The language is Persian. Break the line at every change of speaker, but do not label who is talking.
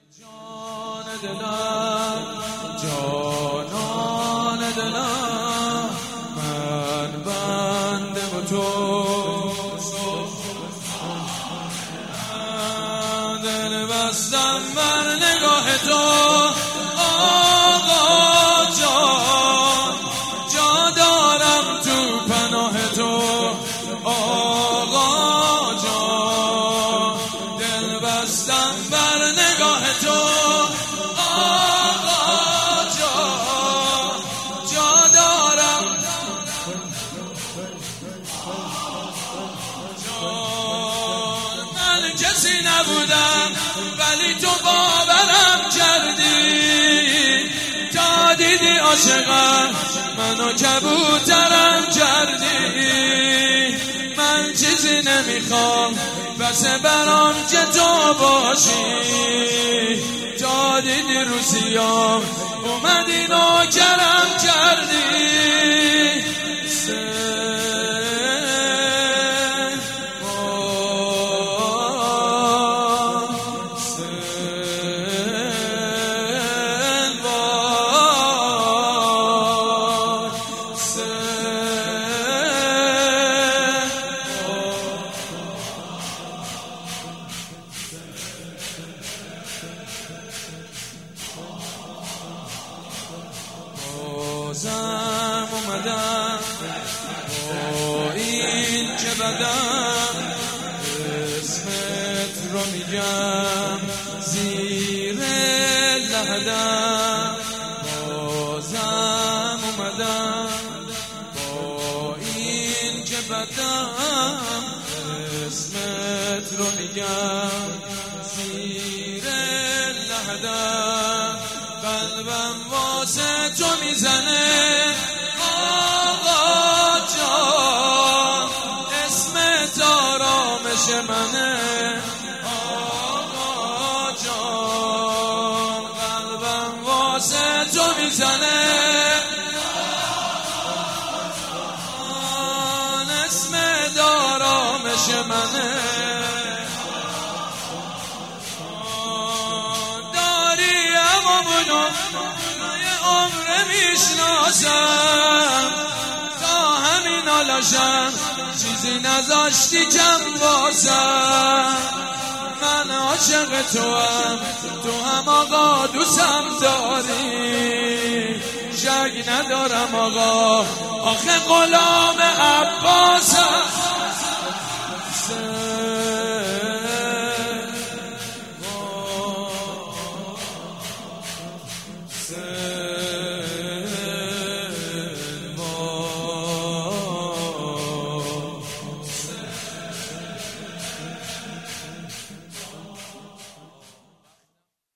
جان دلم جانان دلم من بنده و تو دل بستم بر نگاه تو آقا جان جا دارم تو پناه تو آقا جان دل بستم بر نگاه تو آقا جان جا دارم جان من کسی نبودم ولی تو باورم کردی تا دیدی عاشقم منو کبوترم کردی من چیزی نمیخوام بس برام که تو باشی تا دیدی روسیام اومدی نوکرم کردی بازم اومدم با این که بدم اسمت رو میگم زیر لحدم بازم اومدم با این که بدم اسمت رو میگم زیر لحدم قلبم واسه تو میزنه آقا جان اسمت آرامش منه آقا جان قلبم واسه تو میزنه اسمت آرامش منه عمر میشناسم تا همین حالاشم چیزی نذاشتی کم واسم من عاشق تو هم آقا دوستم داری شک ندارم آقا آخه غلام عباسم